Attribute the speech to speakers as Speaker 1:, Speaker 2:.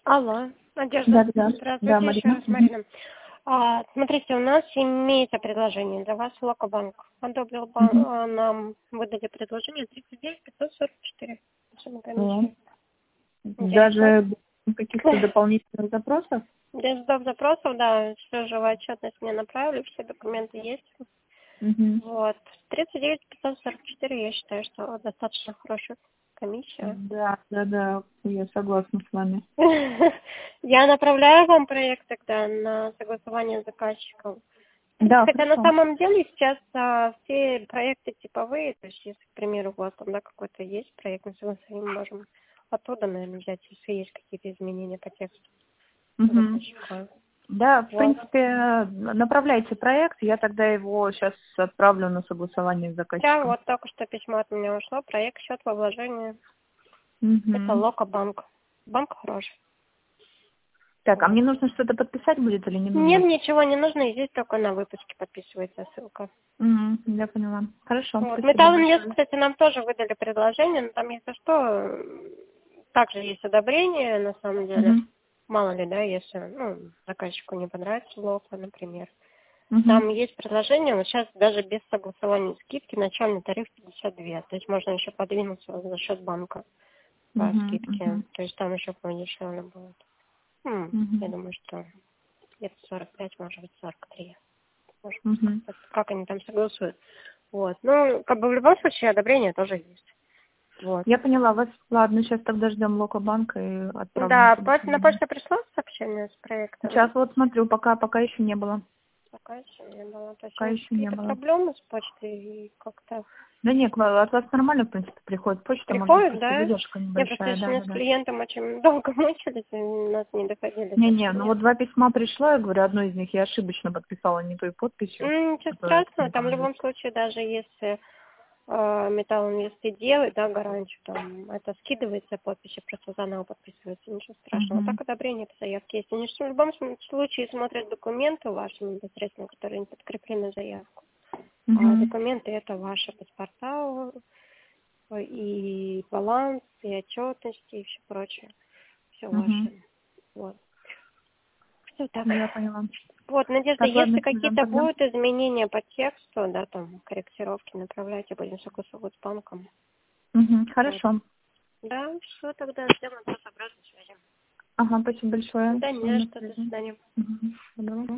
Speaker 1: Алло, Надежда.
Speaker 2: Да,
Speaker 1: Здравствуйте еще
Speaker 2: Марина.
Speaker 1: раз, Марина. Смотрите, у нас имеется предложение для вас. Локобанк одобрил нам, выдали предложение 39 544. Сумма комиссии.
Speaker 2: Даже без каких-то дополнительных запросов?
Speaker 1: Без доп. Запросов, да, все живая отчетность мне направили, все документы есть. Вот. 39 544, я считаю, что достаточно хорошая комиссия.
Speaker 2: Да, я согласна с вами.
Speaker 1: Я направляю вам проект тогда на согласование с заказчиком.
Speaker 2: Да,
Speaker 1: Хотя на
Speaker 2: хорошо.
Speaker 1: самом деле сейчас все проекты типовые, то есть если, к примеру, у вас там какой-то есть проект на согласование, мы можем оттуда, наверное, взять, если есть какие-то изменения по тексту заказчика.
Speaker 2: Да, в принципе, направляйте проект, я тогда его сейчас отправлю на согласование с заказчиком.
Speaker 1: Да, вот только что письмо от меня ушло, проект счет во вложение.
Speaker 2: Угу.
Speaker 1: Это Локобанк. Банк хороший.
Speaker 2: Так, а мне нужно что-то подписать будет или не нужно?
Speaker 1: Нет, ничего не нужно, и здесь только на выпуске подписывается ссылка.
Speaker 2: Я поняла. Хорошо.
Speaker 1: Вот.
Speaker 2: Спасибо
Speaker 1: Металл Инвест,
Speaker 2: большое.
Speaker 1: кстати, нам тоже выдали предложение, но там, если что, также есть одобрение, на самом деле. Мало ли, да, если заказчику не понравится локо, например. Там есть предложение, но сейчас даже без согласования скидки начальный тариф 52. То есть можно еще подвинуться за счет банка по скидке. То есть там еще подешевле будет. Я думаю, что где-то 45, может быть, 43. Может, как они там согласуют. Вот. Ну, как бы в любом случае одобрение тоже есть. Вот.
Speaker 2: Я поняла вас. Ладно, сейчас тогда ждем Локобанка и отправим.
Speaker 1: Да, на почту пришло сообщение с проекта?
Speaker 2: Сейчас вот смотрю, пока еще не было.
Speaker 1: Пока еще не было. То есть
Speaker 2: Пока еще не
Speaker 1: какие-то
Speaker 2: было.
Speaker 1: проблемы с почтой и как-то...
Speaker 2: Да нет, от вас нормально, в принципе, приходит почта.
Speaker 1: Приходит,
Speaker 2: может,
Speaker 1: да?
Speaker 2: задержка
Speaker 1: Я
Speaker 2: небольшая.
Speaker 1: просто сегодня с
Speaker 2: Да.
Speaker 1: клиентом очень долго мучились, и у нас не доходили.
Speaker 2: Не, ну вот 2 письма пришло, я говорю, одно из них я ошибочно подписала не той подписью.
Speaker 1: Ничего страшного, там в любом случае, даже если Металл Инвест и делает, да, гарантию, там, это скидывается, подписи просто заново подписываются, ничего страшного. Так одобрение по заявке есть. Они в любом случае смотрят документы ваши непосредственно, которые подкреплены в заявку. А документы это ваши паспорта, и баланс, и отчетности, и все прочее. Все ваше. Вот. Все так.
Speaker 2: Я поняла.
Speaker 1: Вот, Надежда,
Speaker 2: Так, ладно,
Speaker 1: если какие-то будут изменения по тексту, да, там, корректировки, направляйте, будем согласовывать с банком.
Speaker 2: Хорошо.
Speaker 1: Вот. Да, все, тогда ждем от вас обратной связи.
Speaker 2: Ага, спасибо большое.
Speaker 1: Да, не за что, до свидания.
Speaker 2: Добро.